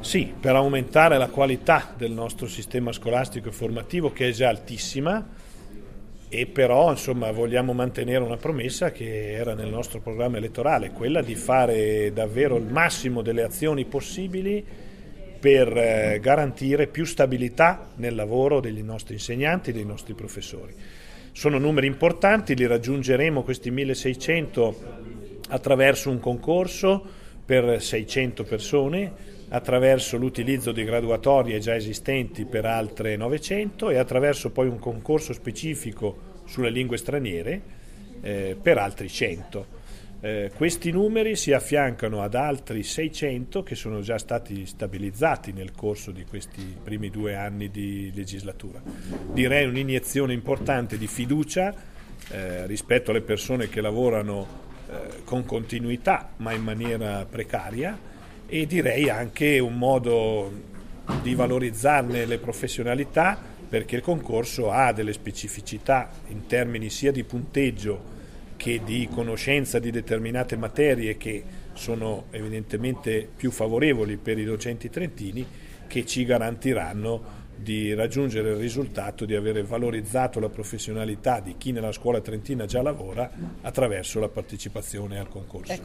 Sì, per aumentare la qualità del nostro sistema scolastico e formativo, che è già altissima, e però insomma vogliamo mantenere una promessa che era nel nostro programma elettorale, quella di fare davvero il massimo delle azioni possibili per garantire più stabilità nel lavoro dei nostri insegnanti e dei nostri professori. Sono numeri importanti, li raggiungeremo questi 1600 attraverso un concorso per 600 persone, attraverso l'utilizzo di graduatorie già esistenti per altre 900 e attraverso poi un concorso specifico sulle lingue straniere per altri 100. Questi numeri si affiancano ad altri 600 che sono già stati stabilizzati nel corso di questi primi 2 anni di legislatura. Direi un'iniezione importante di fiducia rispetto alle persone che lavorano con continuità ma in maniera precaria, e direi anche un modo di valorizzarne le professionalità, perché il concorso ha delle specificità in termini sia di punteggio che di conoscenza di determinate materie che sono evidentemente più favorevoli per i docenti trentini, che ci garantiranno di raggiungere il risultato di avere valorizzato la professionalità di chi nella scuola trentina già lavora attraverso la partecipazione al concorso.